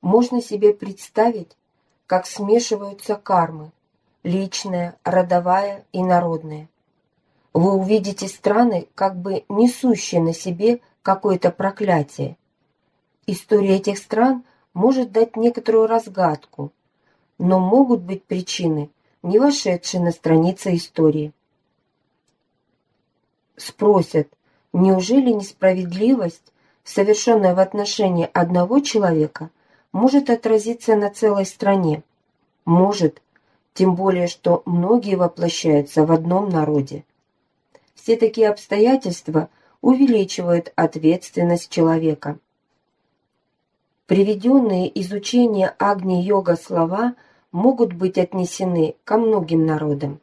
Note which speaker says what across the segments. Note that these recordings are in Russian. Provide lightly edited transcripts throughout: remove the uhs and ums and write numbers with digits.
Speaker 1: Можно себе представить, как смешиваются кармы – личная, родовая и народная. Вы увидите страны, как бы несущие на себе какое-то проклятие. История этих стран может дать некоторую разгадку, но могут быть причины, не вошедшие на страницы истории. Спросят, неужели несправедливость, совершенная в отношении одного человека, может отразиться на целой стране? Может, тем более, что многие воплощаются в одном народе. Все такие обстоятельства увеличивают ответственность человека. Приведенные из учения Агни-йога слова могут быть отнесены ко многим народам.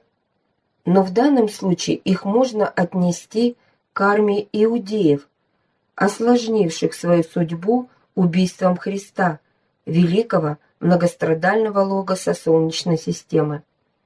Speaker 1: Но в данном случае их можно отнести к карме иудеев, осложнивших свою судьбу убийством Христа, великого многострадального логоса Солнечной системы.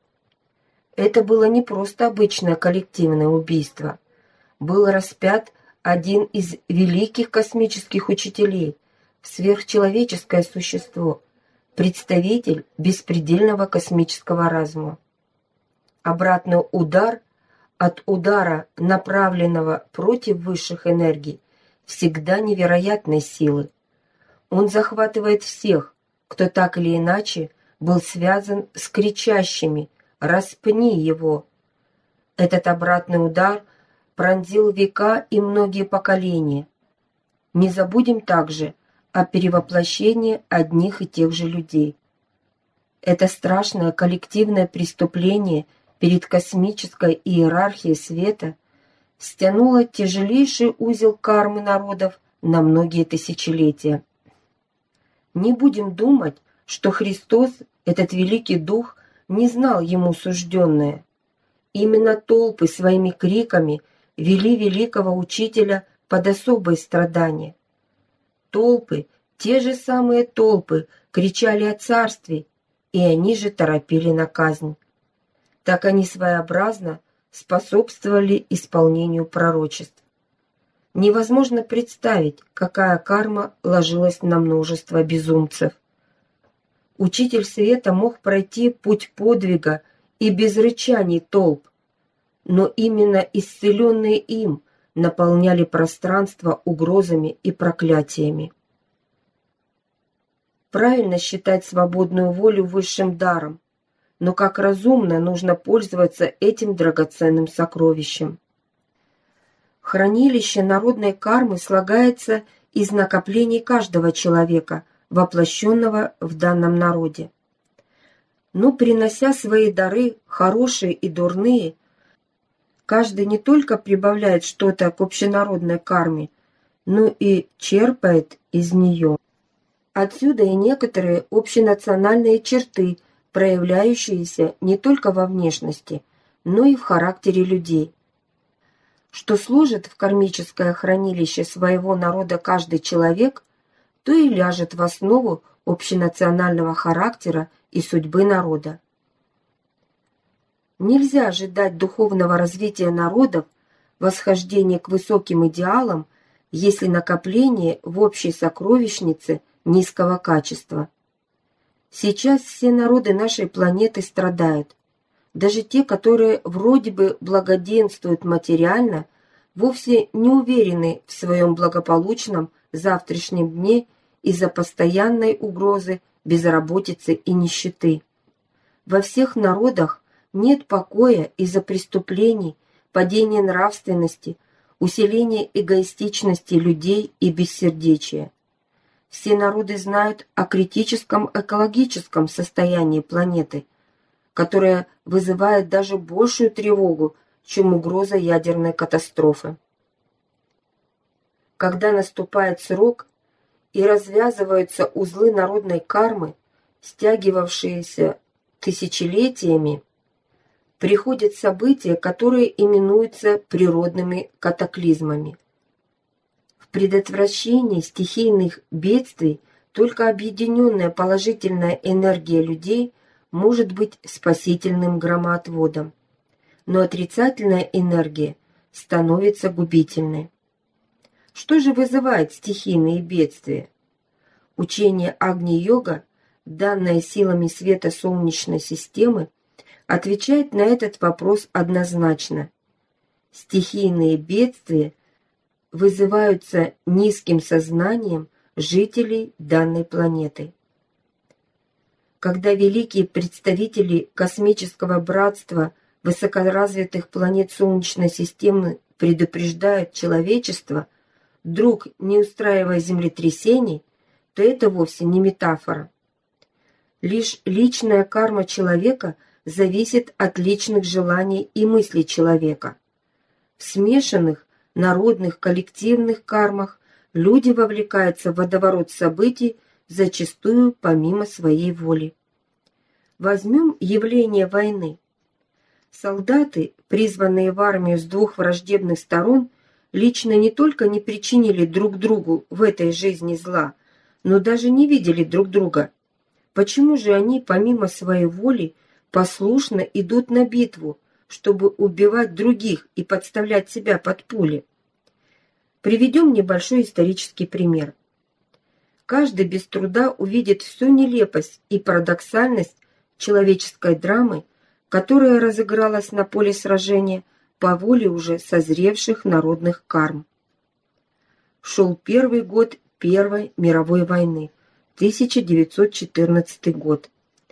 Speaker 1: Это было не просто обычное коллективное убийство. Был распят один из великих космических учителей, сверхчеловеческое существо, представитель беспредельного космического разума. Обратный удар от удара, направленного против высших энергий, всегда невероятной силы. Он захватывает всех, кто так или иначе был связан с кричащими «Распни его!». Этот обратный удар пронзил века и многие поколения. Не забудем также о перевоплощении одних и тех же людей. Это страшное коллективное преступление перед космической иерархией света стянуло тяжелейший узел кармы народов на многие тысячелетия. Не будем думать, что Христос, этот великий дух, не знал ему сужденное. Именно толпы своими криками вели великого учителя под особые страдания. Толпы, те же самые толпы, кричали о царстве, и они же торопили на казнь. Так они своеобразно способствовали исполнению пророчеств. Невозможно представить, какая карма ложилась на множество безумцев. Учитель света мог пройти путь подвига и без рычаний толп, но именно исцеленные им наполняли пространство угрозами и проклятиями. Правильно считать свободную волю высшим даром, но как разумно нужно пользоваться этим драгоценным сокровищем. Хранилище народной кармы слагается из накоплений каждого человека, воплощенного в данном народе. Но принося свои дары, хорошие и дурные, каждый не только прибавляет что-то к общенародной карме, но и черпает из нее. Отсюда и некоторые общенациональные черты, проявляющиеся не только во внешности, но и в характере людей. Что сложит в кармическое хранилище своего народа каждый человек, то и ляжет в основу общенационального характера и судьбы народа. Нельзя ожидать духовного развития народов, восхождения к высоким идеалам, если накопление в общей сокровищнице низкого качества. Сейчас все народы нашей планеты страдают. Даже те, которые вроде бы благоденствуют материально, вовсе не уверены в своем благополучном завтрашнем дне из-за постоянной угрозы безработицы и нищеты. Во всех народах нет покоя из-за преступлений, падения нравственности, усиления эгоистичности людей и бессердечия. Все народы знают о критическом экологическом состоянии планеты, которое вызывает даже большую тревогу, чем угроза ядерной катастрофы. Когда наступает срок и развязываются узлы народной кармы, стягивавшиеся тысячелетиями, приходят события, которые именуются природными катаклизмами. В предотвращении стихийных бедствий только объединенная положительная энергия людей может быть спасительным громоотводом, но отрицательная энергия становится губительной. Что же вызывает стихийные бедствия? Учение Агни-йога, данное силами света Солнечной системы, отвечает на этот вопрос однозначно. Стихийные бедствия вызываются низким сознанием жителей данной планеты. Когда великие представители космического братства высокоразвитых планет Солнечной системы предупреждают человечество, вдруг не устраивая землетрясений, то это вовсе не метафора. Лишь личная карма человека зависит от личных желаний и мыслей человека. В смешанных, народных, коллективных кармах люди вовлекаются в водоворот событий, зачастую помимо своей воли. Возьмем явление войны. Солдаты, призванные в армию с двух враждебных сторон, лично не только не причинили друг другу в этой жизни зла, но даже не видели друг друга. Почему же они, помимо своей воли, послушно идут на битву, чтобы убивать других и подставлять себя под пули? Приведем небольшой исторический пример. Каждый без труда увидит всю нелепость и парадоксальность человеческой драмы, которая разыгралась на поле сражения по воле уже созревших народных карм. Шел первый год Первой мировой войны, 1914 год.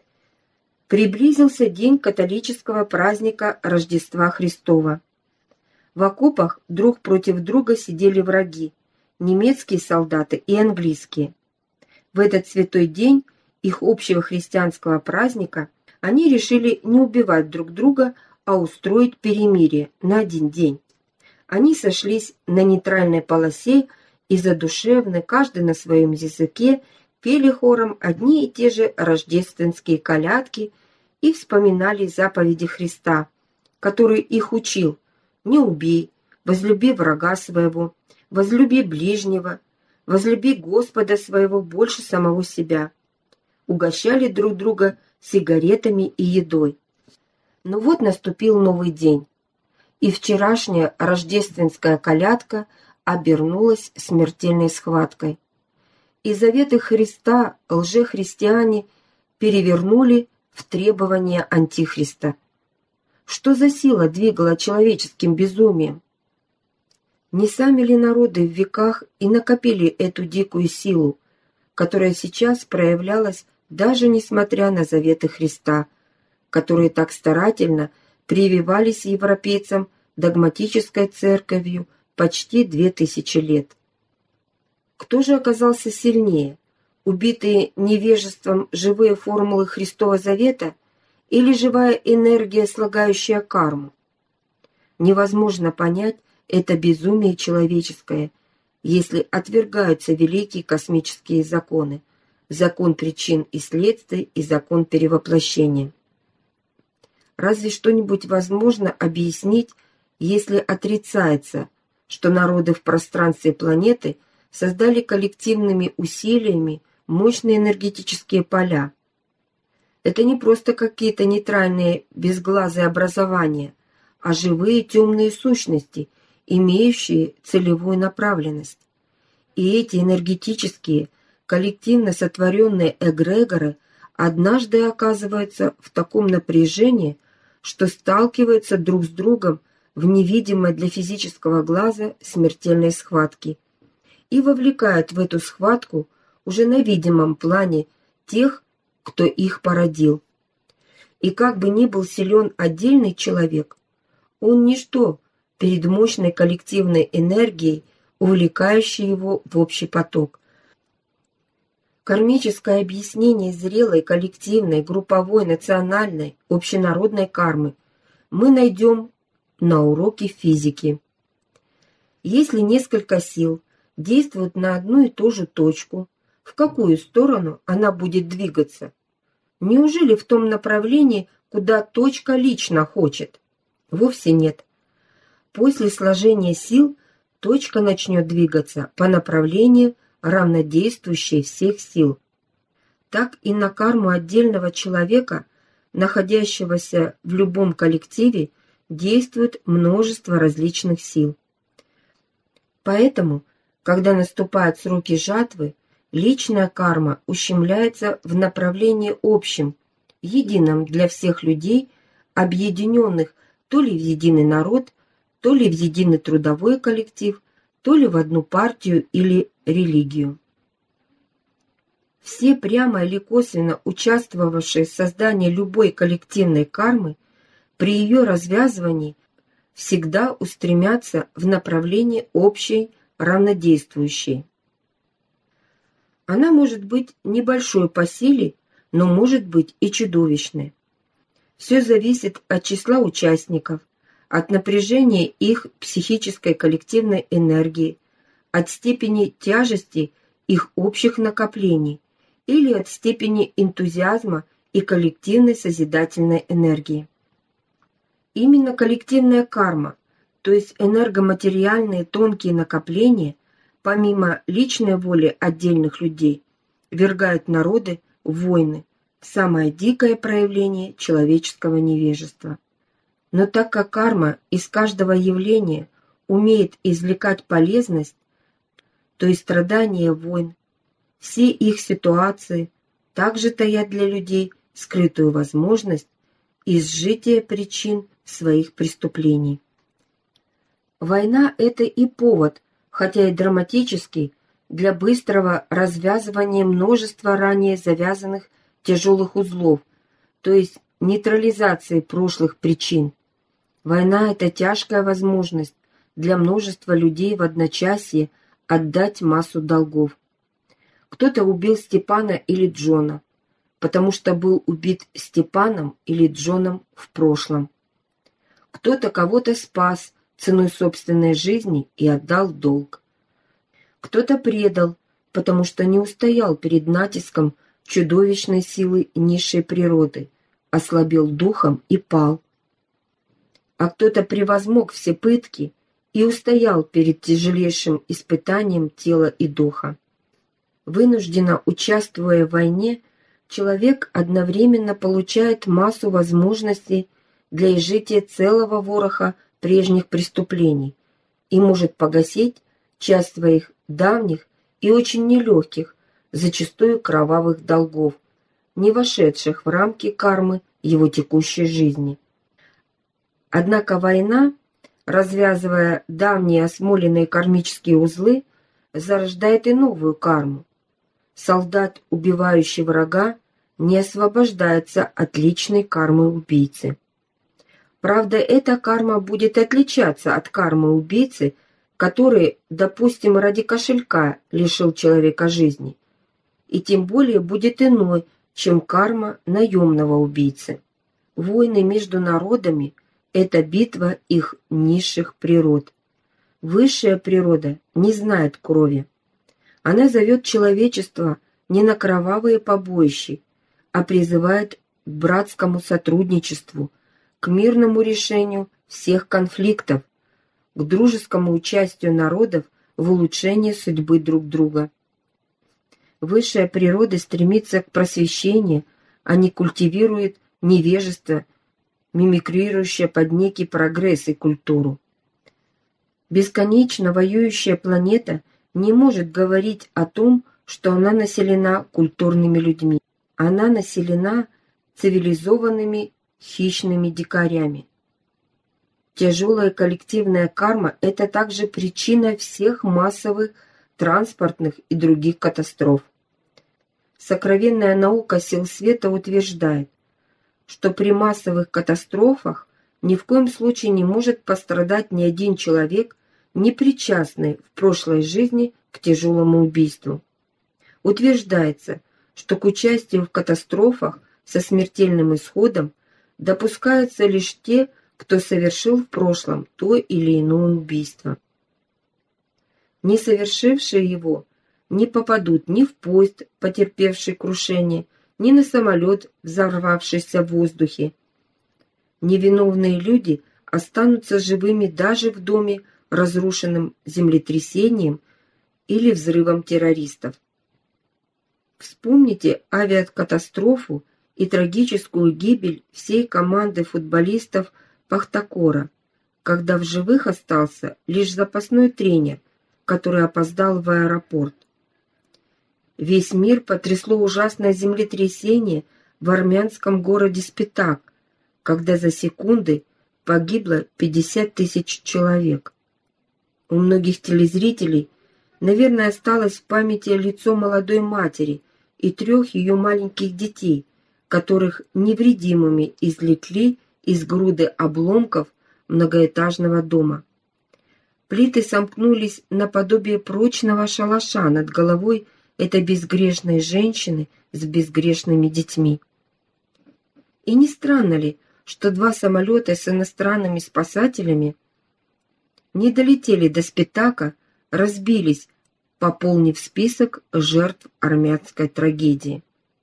Speaker 1: Приблизился день католического праздника Рождества Христова. В окопах друг против друга сидели враги, немецкие солдаты и английские. В этот святой день их общего христианского праздника они решили не убивать друг друга, а устроить перемирие на один день. Они сошлись на нейтральной полосе и задушевно, каждый на своем языке, пели хором одни и те же рождественские колядки и вспоминали заповеди Христа, который их учил: «Не убей, возлюби врага своего, возлюби ближнего, возлюби Господа своего больше самого себя». Угощали друг друга сигаретами и едой. Но вот наступил новый день, и вчерашняя рождественская колядка обернулась смертельной схваткой. И заветы Христа лжехристиане перевернули в требования Антихриста. Что за сила двигала человеческим безумием? Не сами ли народы в веках и накопили эту дикую силу, которая сейчас проявлялась даже несмотря на заветы Христа, которые так старательно прививались европейцам догматической церковью почти 2000 лет? Кто же оказался сильнее, убитые невежеством живые формулы Христова Завета или живая энергия, слагающая карму? Невозможно понять это безумие человеческое, если отвергаются великие космические законы, закон причин и следствий и закон перевоплощения. Разве что-нибудь возможно объяснить, если отрицается, что народы в пространстве планеты создали коллективными усилиями мощные энергетические поля. Это не просто какие-то нейтральные безглазые образования, а живые темные сущности, имеющие целевую направленность. И эти энергетические, коллективно сотворенные эгрегоры однажды оказываются в таком напряжении, что сталкиваются друг с другом в невидимой для физического глаза смертельной схватке и вовлекают в эту схватку уже на видимом плане тех, кто их породил. И как бы ни был силен отдельный человек, он ничто перед мощной коллективной энергией, увлекающей его в общий поток. Кармическое объяснение зрелой, коллективной, групповой, национальной, общенародной кармы мы найдем на уроке физики. Если несколько сил действуют на одну и ту же точку, в какую сторону она будет двигаться? Неужели в том направлении, куда точка лично хочет? Вовсе нет. После сложения сил точка начнет двигаться по направлению, равнодействующей всех сил. Так и на карму отдельного человека, находящегося в любом коллективе, действует множество различных сил. Поэтому, когда наступают сроки жатвы, Личная карма ущемляется в направлении общем, едином для всех людей, объединенных то ли в единый народ, то ли в единый трудовой коллектив, то ли в одну партию или религию. Все прямо или косвенно участвовавшие в создании любой коллективной кармы при ее развязывании всегда устремятся в направлении общей, равнодействующей. Она может быть небольшой по силе, но может быть и чудовищной. Все зависит от числа участников, от напряжения их психической коллективной энергии, от степени тяжести их общих накоплений или от степени энтузиазма и коллективной созидательной энергии. Именно коллективная карма, то есть энергоматериальные тонкие накопления, помимо личной воли отдельных людей, ввергают народы в войны, самое дикое проявление человеческого невежества. Но так как карма из каждого явления умеет извлекать полезность, то и страдания войн, все их ситуации также таят для людей скрытую возможность изжития причин своих преступлений. Война – это и повод, хотя и драматический, для быстрого развязывания множества ранее завязанных тяжелых узлов, то есть нейтрализации прошлых причин. Война – это тяжкая возможность для множества людей в одночасье отдать массу долгов. Кто-то убил Степана или Джона, потому что был убит Степаном или Джоном в прошлом. Кто-то кого-то спас ценой собственной жизни и отдал долг. Кто-то предал, потому что не устоял перед натиском чудовищной силы низшей природы, ослабел духом и пал. А кто-то превозмог все пытки и устоял перед тяжелейшим испытанием тела и духа. Вынужденно участвуя в войне, человек одновременно получает массу возможностей для изжития целого вороха прежних преступлений и может погасить часть своих давних и очень нелегких, зачастую кровавых долгов, не вошедших в рамки кармы его текущей жизни. Однако война, развязывая давние осмоленные кармические узлы, зарождает и новую карму. Солдат, убивающий врага, не освобождается от личной кармы убийцы. Правда, эта карма будет отличаться от кармы убийцы, который, допустим, ради кошелька лишил человека жизни, и тем более будет иной, чем карма наемного убийцы. Войны между народами – это битва их низших природ. Высшая природа не знает крови. Она зовет человечество не на кровавые побоища, а призывает к братскому сотрудничеству, к мирному решению всех конфликтов, к дружескому участию народов в улучшении судьбы друг друга. Высшая природа стремится к просвещению, а не культивирует невежество, мимикрирующее под некий прогресс и культуру. Бесконечно воюющая планета не может говорить о том, что она населена культурными людьми. Она населена цивилизованными хищными дикарями. Тяжелая коллективная карма – это также причина всех массовых транспортных и других катастроф. Сокровенная наука сил света утверждает, что при массовых катастрофах ни в коем случае не может пострадать ни один человек, не причастный в прошлой жизни к тяжелому убийству. Утверждается, что к участию в катастрофах со смертельным исходом допускаются лишь те, кто совершил в прошлом то или иное убийство. Не совершившие его не попадут ни в поезд, потерпевший крушение, ни на самолет, взорвавшийся в воздухе. Невиновные люди останутся живыми даже в доме, разрушенном землетрясением или взрывом террористов. Вспомните авиакатастрофу и трагическую гибель всей команды футболистов Пахтакора, когда в живых остался лишь запасной тренер, который опоздал в аэропорт. Весь мир потрясло ужасное землетрясение в армянском городе Спитак, когда за секунды погибло 50 тысяч человек. У многих телезрителей, наверное, осталось в памяти лицо молодой матери и 3 ее маленьких детей, которых невредимыми извлекли из груды обломков многоэтажного дома. Плиты сомкнулись наподобие прочного шалаша над головой этой безгрешной женщины с безгрешными детьми. И не странно ли, что 2 самолета с иностранными спасателями не долетели до Спитака, разбились, пополнив список жертв армянской трагедии?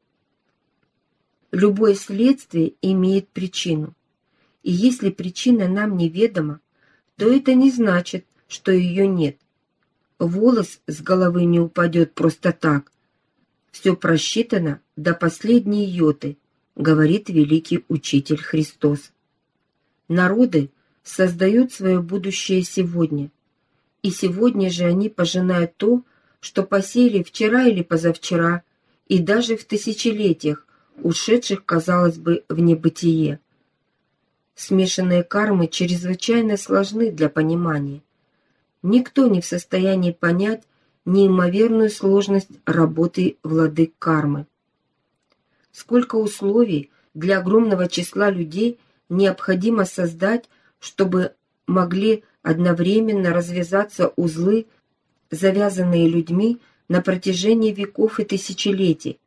Speaker 1: Любое следствие имеет причину, и если причина нам неведома, то это не значит, что ее нет. Волос с головы не упадет просто так. Все просчитано до последней йоты, говорит великий учитель Христос. Народы создают свое будущее сегодня, и сегодня же они пожинают то, что посеяли вчера или позавчера, и даже в тысячелетиях, ушедших, казалось бы, в небытие. Смешанные кармы чрезвычайно сложны для понимания. Никто не в состоянии понять неимоверную сложность работы владык кармы. Сколько условий для огромного числа людей необходимо создать, чтобы могли одновременно развязаться узлы, завязанные людьми на протяжении веков и тысячелетий.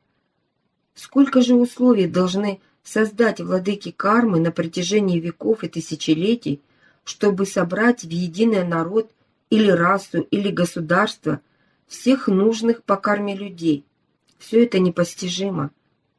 Speaker 1: Сколько же условий должны создать владыки кармы на протяжении веков и тысячелетий, чтобы собрать в единый народ или расу, или государство всех нужных по карме людей? Все это непостижимо.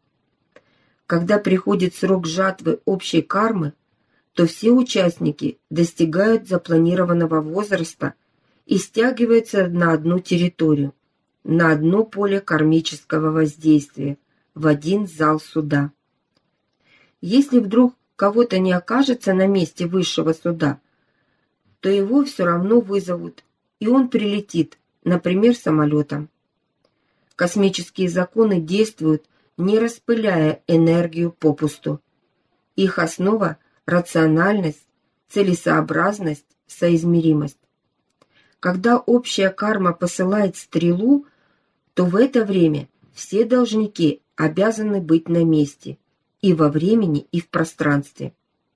Speaker 1: Когда приходит срок жатвы общей кармы, то все участники достигают запланированного возраста и стягиваются на одну территорию, на одно поле кармического воздействия, в один зал суда. Если вдруг кого-то не окажется на месте высшего суда, то его все равно вызовут, и он прилетит, например, самолетом. Космические законы действуют, не распыляя энергию попусту. Их основа – рациональность, целесообразность, соизмеримость. Когда общая карма посылает стрелу, то в это время все должники обязаны быть на месте и во времени, и в пространстве.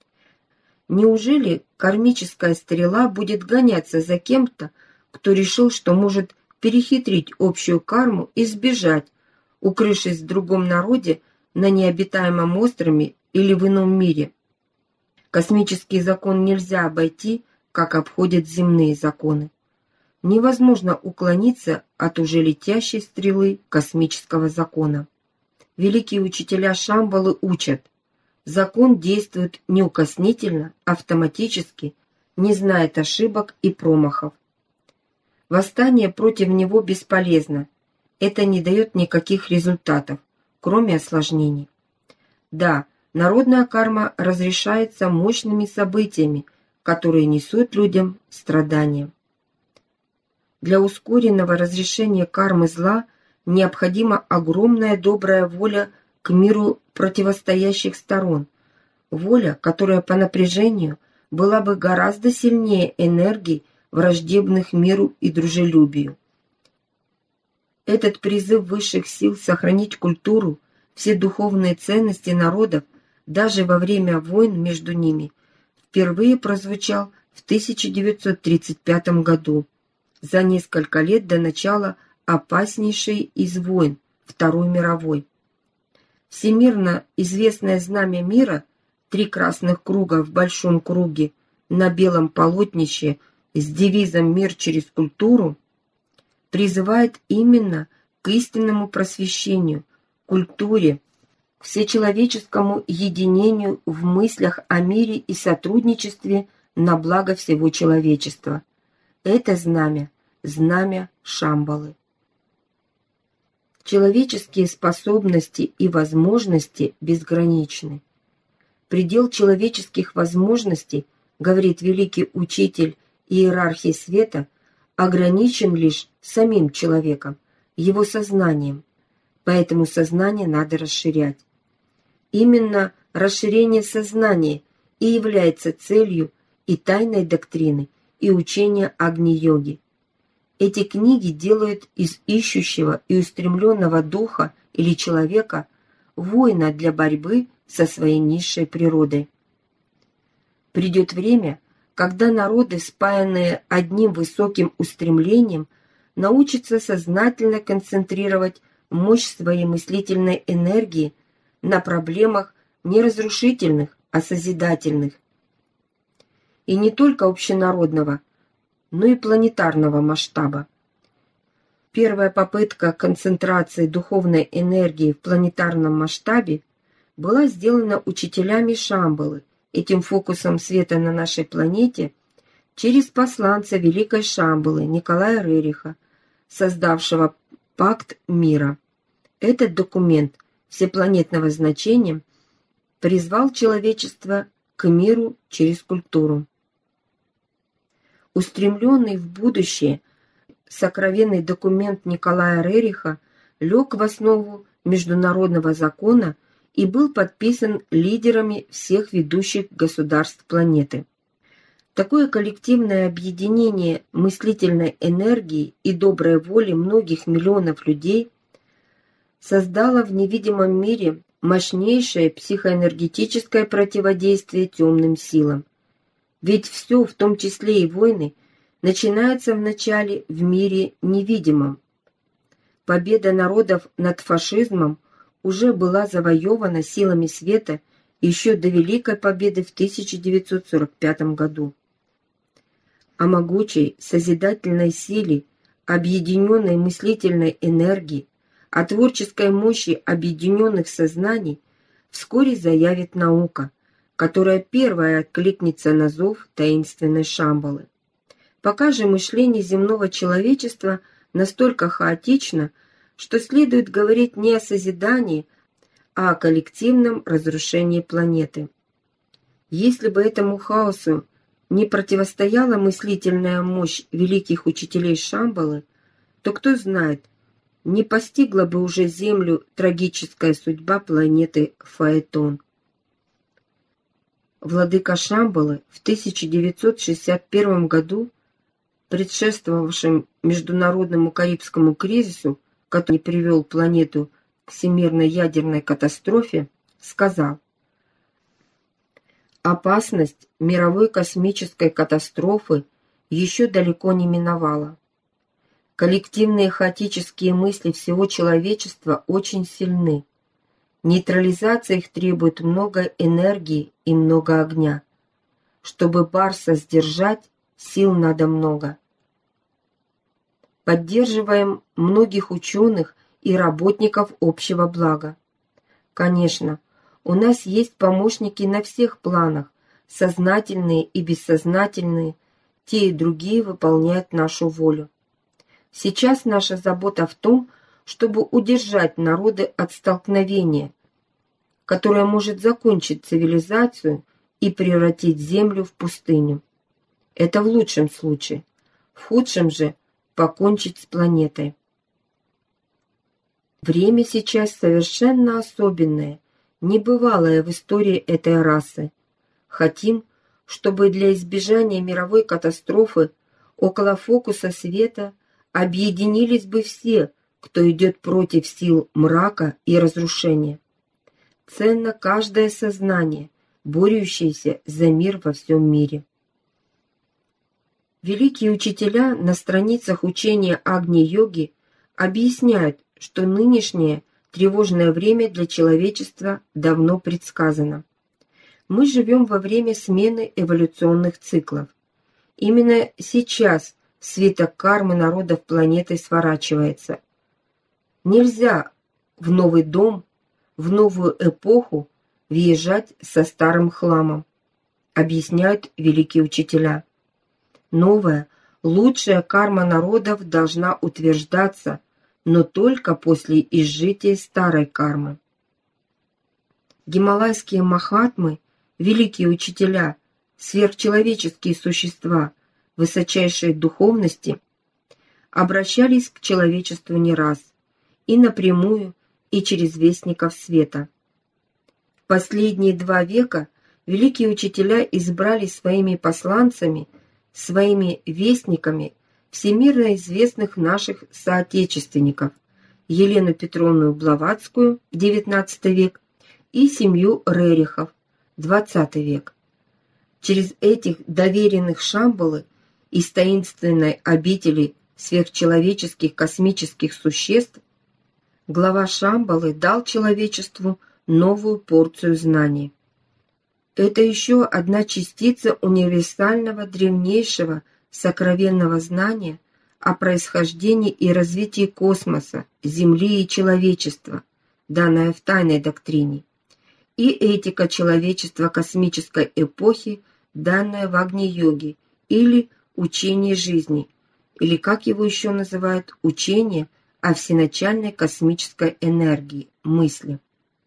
Speaker 1: Неужели кармическая стрела будет гоняться за кем-то, кто решил, что может перехитрить общую карму и сбежать, укрывшись в другом народе на необитаемом острове или в ином мире? Космический закон нельзя обойти, как обходят земные законы. Невозможно уклониться от уже летящей стрелы космического закона. Великие учителя Шамбалы учат: закон действует неукоснительно, автоматически, не знает ошибок и промахов. Восстание против него бесполезно. Это не дает никаких результатов, кроме осложнений. Да, народная карма разрешается мощными событиями, которые несут людям страдания. Для ускоренного разрешения кармы зла необходима огромная добрая воля к миру противостоящих сторон, воля, которая по напряжению была бы гораздо сильнее энергий, враждебных миру и дружелюбию. Этот призыв высших сил сохранить культуру, все духовные ценности народов, даже во время войн между ними, впервые прозвучал в 1935 году, за несколько лет до начала опаснейшей из войн, Второй мировой. Всемирно известное знамя мира, 3 красных круга в большом круге на белом полотнище с девизом «Мир через культуру», призывает именно к истинному просвещению, культуре, к всечеловеческому единению в мыслях о мире и сотрудничестве на благо всего человечества. Это знамя Шамбалы. Человеческие способности и возможности безграничны. Предел человеческих возможностей, говорит великий учитель иерархии света, ограничен лишь самим человеком, его сознанием, поэтому сознание надо расширять. Именно расширение сознания и является целью и тайной доктрины, и учения Агни-йоги. Эти книги делают из ищущего и устремленного духа или человека воина для борьбы со своей низшей природой. Придет время, когда народы, спаянные одним высоким устремлением, научатся сознательно концентрировать мощь своей мыслительной энергии на проблемах не разрушительных, а созидательных. И не только общенародного, но и планетарного масштаба. Первая попытка концентрации духовной энергии в планетарном масштабе была сделана учителями Шамбалы, этим фокусом света на нашей планете, через посланца Великой Шамбалы Николая Рериха, создавшего Пакт мира. Этот документ всепланетного значения призвал человечество к миру через культуру. Устремленный в будущее сокровенный документ Николая Рериха лег в основу международного закона и был подписан лидерами всех ведущих государств планеты. Такое коллективное объединение мыслительной энергии и доброй воли многих миллионов людей создало в невидимом мире мощнейшее психоэнергетическое противодействие темным силам. Ведь все, в том числе и войны, начинается вначале в мире невидимом. Победа народов над фашизмом уже была завоевана силами света еще до Великой Победы в 1945 году. О могучей созидательной силе, объединенной мыслительной энергии, о творческой мощи объединенных сознаний вскоре заявит наука, которая первая откликнется на зов таинственной Шамбалы. Пока же мышление земного человечества настолько хаотично, что следует говорить не о созидании, а о коллективном разрушении планеты. Если бы этому хаосу не противостояла мыслительная мощь великих учителей Шамбалы, то, кто знает, не постигла бы уже Землю трагическая судьба планеты Фаэтон. Владыка Шамбалы в 1961 году, предшествовавшем международному Карибскому кризису, который привел планету к всемирной ядерной катастрофе, сказал: «Опасность мировой космической катастрофы еще далеко не миновала. Коллективные хаотические мысли всего человечества очень сильны. Нейтрализация их требует много энергии и много огня. Чтобы Барса сдержать, сил надо много. Поддерживаем многих ученых и работников общего блага. Конечно, у нас есть помощники на всех планах, сознательные и бессознательные, те и другие выполняют нашу волю. Сейчас наша забота в том, чтобы удержать народы от столкновения, которое может закончить цивилизацию и превратить Землю в пустыню. Это в лучшем случае. В худшем же покончить с планетой. Время сейчас совершенно особенное, небывалое в истории этой расы. Хотим, чтобы для избежания мировой катастрофы около фокуса света объединились бы все, кто идет против сил мрака и разрушения. Ценно каждое сознание, борющееся за мир во всем мире. Великие учителя на страницах учения Агни-йоги объясняют, что нынешнее тревожное время для человечества давно предсказано. Мы живем во время смены эволюционных циклов. Именно сейчас свиток кармы народов планеты сворачивается. Нельзя в новый дом, в новую эпоху въезжать со старым хламом, объясняют великие учителя. Новая, лучшая карма народов должна утверждаться, но только после изжития старой кармы. Гималайские махатмы, великие учителя, сверхчеловеческие существа, высочайшей духовности, обращались к человечеству не раз, и напрямую, и через вестников света. В последние 2 века великие учителя избрали своими посланцами, своими вестниками всемирно известных наших соотечественников Елену Петровну Блаватскую, XIX век, и семью Рерихов, XX век. Через этих доверенных Шамбалы из таинственной обители сверхчеловеческих космических существ глава Шамбалы дал человечеству новую порцию знаний. Это еще одна частица универсального древнейшего сокровенного знания о происхождении и развитии космоса, Земли и человечества, данная в тайной доктрине, и этика человечества космической эпохи, данная в Агни-йоге или учении жизни, или как его еще называют, учение о всеначальной космической энергии, мысли.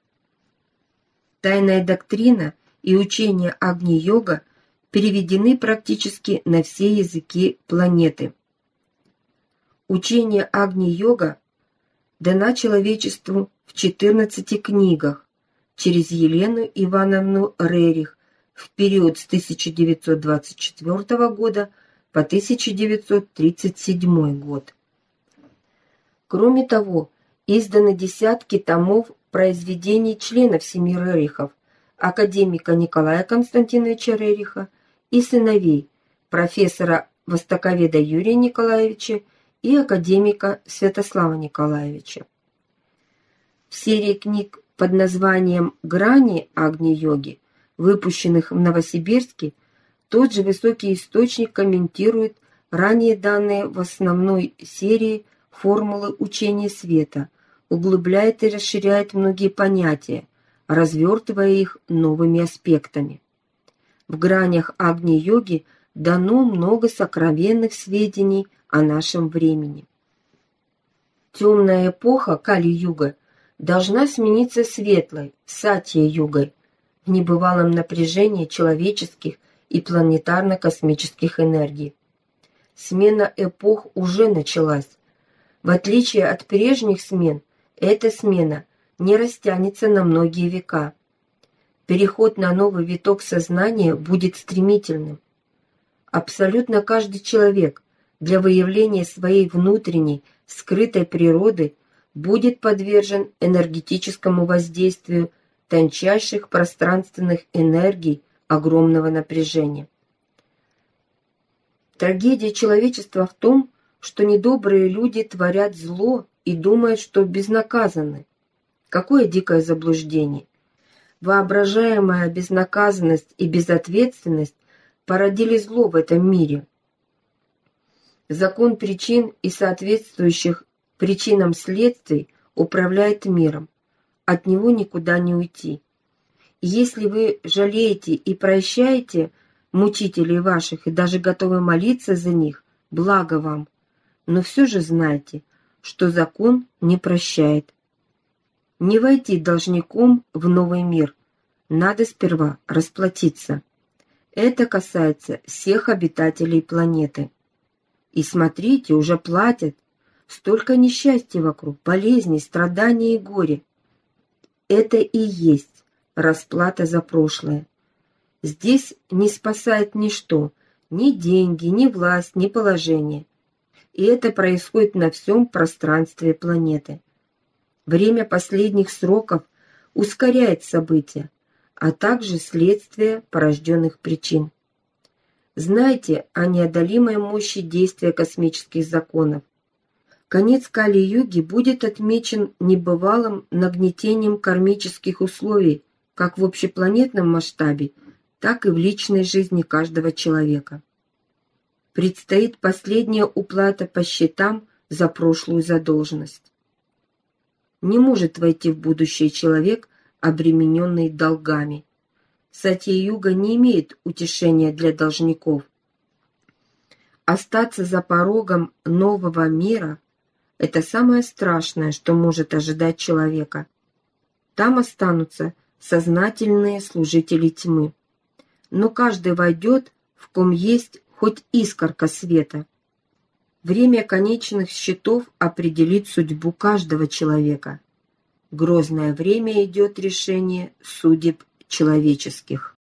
Speaker 1: Тайная доктрина и учение Агни-йога переведены практически на все языки планеты. Учение Агни-йога дано человечеству в 14 книгах через Елену Ивановну Рерих в период с 1924 года по 1937 год. Кроме того, изданы десятки томов произведений членов семьи Рерихов, академика Николая Константиновича Рериха и сыновей профессора востоковеда Юрия Николаевича и академика Святослава Николаевича. В серии книг под названием «Грани Агни-йоги», выпущенных в Новосибирске, тот же высокий источник комментирует ранее данные в основной серии формулы учения света, углубляет и расширяет многие понятия, развертывая их новыми аспектами. В гранях Агни-йоги дано много сокровенных сведений о нашем времени. Темная эпоха Кали-юга должна смениться светлой, Сатья-югой, в небывалом напряжении человеческих и планетарно-космических энергий. Смена эпох уже началась. В отличие от прежних смен, эта смена не растянется на многие века. Переход на новый виток сознания будет стремительным. Абсолютно каждый человек для выявления своей внутренней, скрытой природы будет подвержен энергетическому воздействию тончайших пространственных энергий огромного напряжения. Трагедия человечества в том, что недобрые люди творят зло и думают, что безнаказаны. Какое дикое заблуждение! Воображаемая безнаказанность и безответственность породили зло в этом мире. Закон причин и соответствующих причинам следствий управляет миром. От него никуда не уйти. Если вы жалеете и прощаете мучителей ваших и даже готовы молиться за них, благо вам. Но все же знайте, что закон не прощает. Не войти должником в новый мир. Надо сперва расплатиться. Это касается всех обитателей планеты. И смотрите, уже платят. Столько несчастья вокруг, болезней, страданий и горя. Это и есть расплата за прошлое. Здесь не спасает ничто, ни деньги, ни власть, ни положение. И это происходит на всем пространстве планеты. Время последних сроков ускоряет события, а также следствие порожденных причин. Знайте о неодолимой мощи действия космических законов. Конец Кали-юги будет отмечен небывалым нагнетением кармических условий как в общепланетном масштабе, так и в личной жизни каждого человека. Предстоит последняя уплата по счетам за прошлую задолженность. Не может войти в будущее человек, обремененный долгами. Сатья-юга не имеет утешения для должников. Остаться за порогом нового мира – это самое страшное, что может ожидать человека. Там останутся сознательные служители тьмы. Но каждый войдет, в ком есть хоть искорка света. Время конечных счетов определит судьбу каждого человека. Грозное время идет решение судеб человеческих.